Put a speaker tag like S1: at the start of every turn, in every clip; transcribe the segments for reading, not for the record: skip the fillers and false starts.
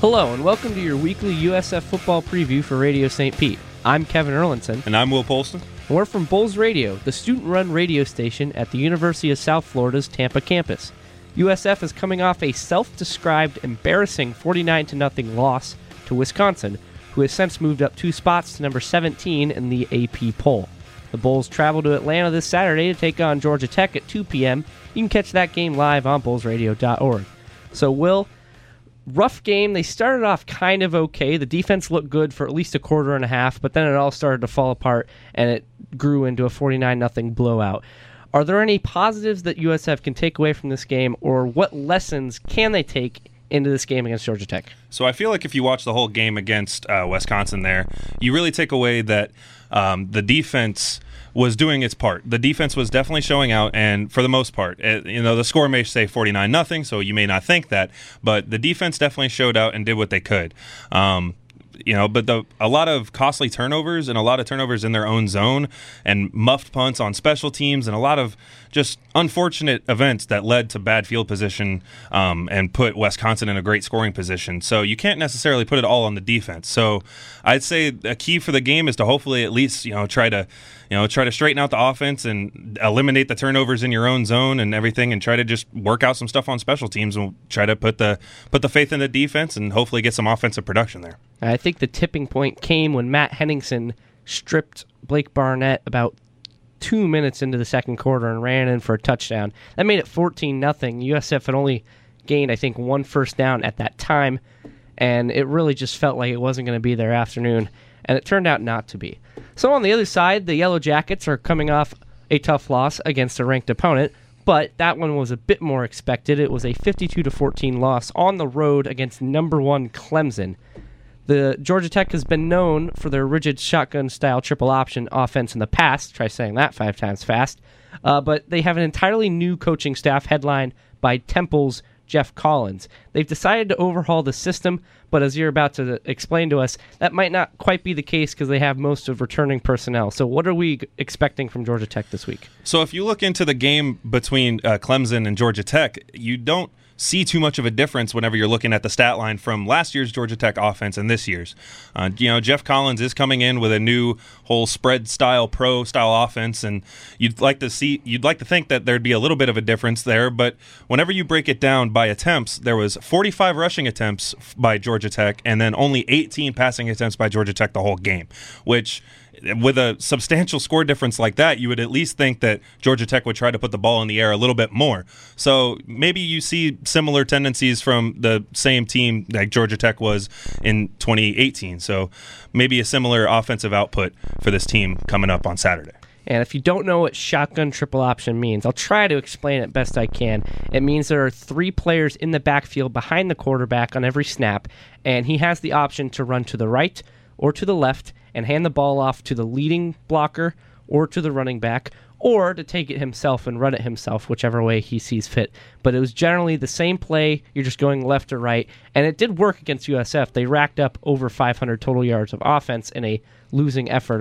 S1: Hello, and welcome to your weekly USF football preview for Radio St. Pete. I'm Kevin Erlinson.
S2: And I'm Will Polston.
S1: And we're from Bulls Radio, the student-run radio station at the University of South Florida's Tampa campus. USF is coming off a self-described embarrassing 49-0 loss to Wisconsin, who has since moved up 2 spots to number 17 in the AP poll. The Bulls travel to Atlanta this Saturday to take on Georgia Tech at 2 p.m. You can catch that game live on bullsradio.org. So, Will, rough game. They started off kind of okay. The defense looked good for at least a quarter and a half, but then it all started to fall apart, and it grew into a 49-0 blowout. Are there any positives that USF can take away from this game, or what lessons can they take into this game against Georgia Tech?
S2: So I feel like if you watch the whole game against Wisconsin there, you really take away that the defense was doing its part. The defense was definitely showing out, and for the most part, the score may say 49-0, so you may not think that, but the defense definitely showed out and did what they could. But a lot of costly turnovers and a lot of turnovers in their own zone and muffed punts on special teams and a lot of just unfortunate events that led to bad field position and put Wisconsin in a great scoring position. So you can't necessarily put it all on the defense. So I'd say a key for the game is to hopefully at least try to straighten out the offense and eliminate the turnovers in your own zone and everything, and try to just work out some stuff on special teams and try to put the faith in the defense and hopefully get some offensive production there.
S1: I think the tipping point came when Matt Henningsen stripped Blake Barnett about 2 minutes into the second quarter and ran in for a touchdown. That made it 14-0. USF had only gained, I think, 1 first down at that time, and it really just felt like it wasn't going to be their afternoon, and it turned out not to be. So on the other side, the Yellow Jackets are coming off a tough loss against a ranked opponent, but that one was a bit more expected. It was a 52-14 loss on the road against number 1 Clemson. The Georgia Tech has been known for their rigid shotgun-style triple option offense in the past. Try saying that 5 times fast. But they have an entirely new coaching staff headlined by Temple's Jeff Collins. They've decided to overhaul the system, but as you're about to explain to us, that might not quite be the case because they have most of returning personnel. So what are we expecting from Georgia Tech this week?
S2: So if you look into the game between Clemson and Georgia Tech, you don't see too much of a difference whenever you're looking at the stat line from last year's Georgia Tech offense and this year's. Jeff Collins is coming in with a new whole spread style, pro style offense, and you'd like to think that there'd be a little bit of a difference there, but whenever you break it down by attempts, there was 45 rushing attempts by Georgia Tech and then only 18 passing attempts by Georgia Tech the whole game, which with a substantial score difference like that, you would at least think that Georgia Tech would try to put the ball in the air a little bit more. So maybe you see similar tendencies from the same team like Georgia Tech was in 2018. So maybe a similar offensive output for this team coming up on Saturday.
S1: And if you don't know what shotgun triple option means, I'll try to explain it best I can. It means there are 3 players in the backfield behind the quarterback on every snap, and he has the option to run to the right or to the left and hand the ball off to the leading blocker or to the running back, or to take it himself and run it himself, whichever way he sees fit. But it was generally the same play, you're just going left or right, and it did work against USF. They racked up over 500 total yards of offense in a losing effort, a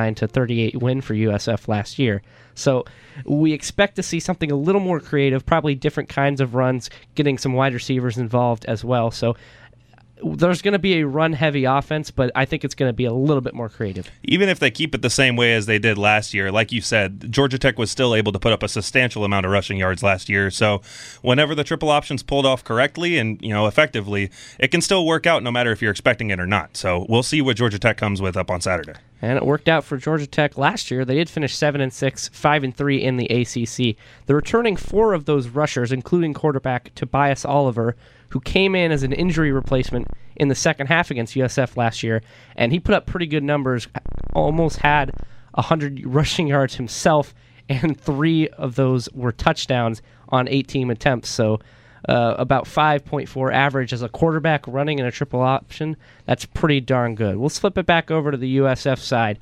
S1: 49-38 win for USF last year. So we expect to see something a little more creative, probably different kinds of runs, getting some wide receivers involved as well. So there's going to be a run-heavy offense, but I think it's going to be a little bit more creative.
S2: Even if they keep it the same way as they did last year, like you said, Georgia Tech was still able to put up a substantial amount of rushing yards last year. So whenever the triple option's pulled off correctly and effectively, it can still work out no matter if you're expecting it or not. So we'll see what Georgia Tech comes with up on Saturday.
S1: And it worked out for Georgia Tech last year. They did finish 7-6, 5-3 in the ACC. They're returning 4 of those rushers, including quarterback Tobias Oliver, who came in as an injury replacement in the second half against USF last year, and he put up pretty good numbers, almost had 100 rushing yards himself, and 3 of those were touchdowns on 18 attempts. So about 5.4 average as a quarterback running in a triple option. That's pretty darn good. We'll flip it back over to the USF side.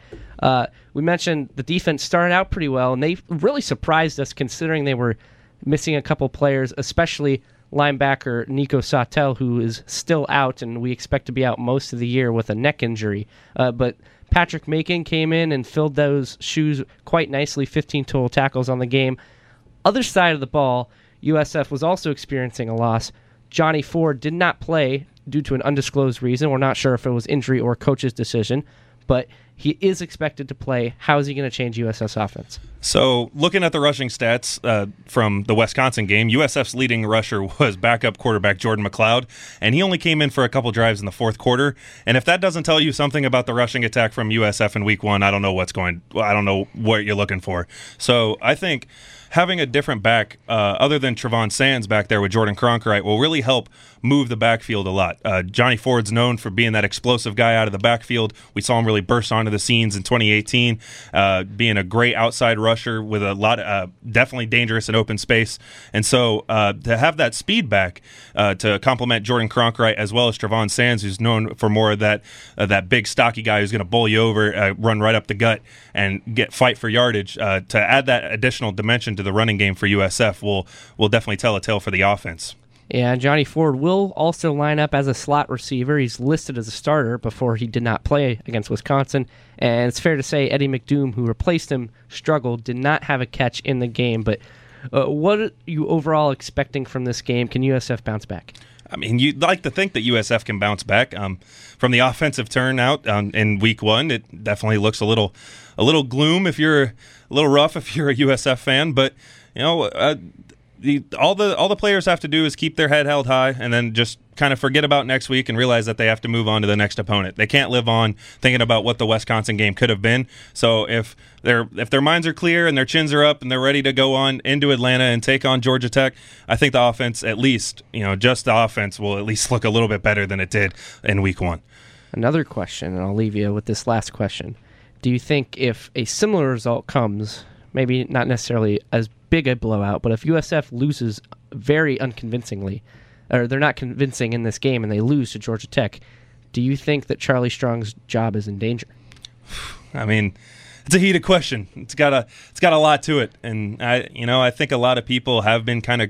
S1: We mentioned the defense started out pretty well, and they really surprised us considering they were missing a couple players, especially linebacker Nico Sautel, who is still out, and we expect to be out most of the year with a neck injury. But Patrick Macon came in and filled those shoes quite nicely, 15 total tackles on the game. Other side of the ball, USF was also experiencing a loss. Johnny Ford did not play due to an undisclosed reason. We're not sure if it was injury or coach's decision, but he is expected to play. How is he going to change USF's offense?
S2: So, looking at the rushing stats from the Wisconsin game, USF's leading rusher was backup quarterback Jordan McLeod, and he only came in for a couple drives in the fourth quarter. And if that doesn't tell you something about the rushing attack from USF in Week 1, I don't know what you're looking for. So, I think having a different back other than Trevon Sands back there with Jordan Cronkrite will really help move the backfield a lot. Johnny Ford's known for being that explosive guy out of the backfield. We saw him really burst onto the scenes in 2018, being a great outside rusher with a lot of definitely dangerous in open space. And so to have that speed back to complement Jordan Cronkrite as well as Trevon Sands, who's known for more of that big stocky guy who's going to bowl you over, run right up the gut and fight for yardage, to add that additional dimension to the running game for USF will definitely tell a tale for the offense.
S1: Yeah, and Johnny Ford will also line up as a slot receiver. He's listed as a starter before he did not play against Wisconsin. And it's fair to say Eddie McDoom, who replaced him, struggled, did not have a catch in the game. But what are you overall expecting from this game? Can USF bounce back?
S2: I mean, you'd like to think that USF can bounce back. From the offensive turnout in Week 1, it definitely looks a little gloom if you're a little rough if you're a USF fan. But all the players have to do is keep their head held high and then just kind of forget about next week and realize that they have to move on to the next opponent. They can't live on thinking about what the Wisconsin game could have been. So if their minds are clear and their chins are up and they're ready to go on into Atlanta and take on Georgia Tech, I think the offense, at least, just the offense will at least look a little bit better than it did in Week 1.
S1: Another question, and I'll leave you with this last question. Do you think if a similar result comes, maybe not necessarily as big a blowout, but if USF loses very unconvincingly, or they're not convincing in this game and they lose to Georgia Tech, do you think that Charlie Strong's job is in danger?
S2: I mean, it's a heated question. It's got a lot to it, and I think a lot of people have been kind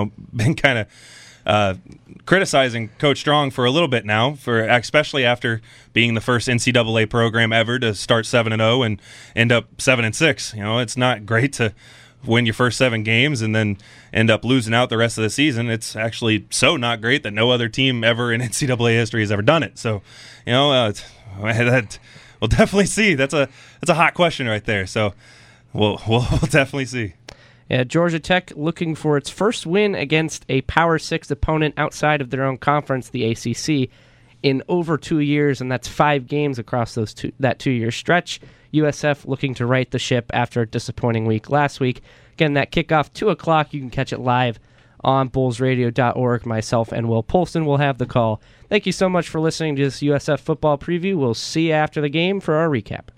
S2: of criticizing Coach Strong for a little bit now, especially after being the first NCAA program ever to start 7-0 and end up 7-6. It's not great to win your first 7 games and then end up losing out the rest of the season. It's actually so not great that no other team ever in NCAA history has ever done it. So, that we'll definitely see. That's a hot question right there. So we'll definitely see.
S1: Yeah, Georgia Tech looking for its first win against a Power 6 opponent outside of their own conference, the ACC, in over 2 years, and that's 5 games across that 2-year stretch. USF looking to right the ship after a disappointing week last week. Again, that kickoff, 2 o'clock. You can catch it live on bullsradio.org. Myself and Will Polston will have the call. Thank you so much for listening to this USF football preview. We'll see you after the game for our recap.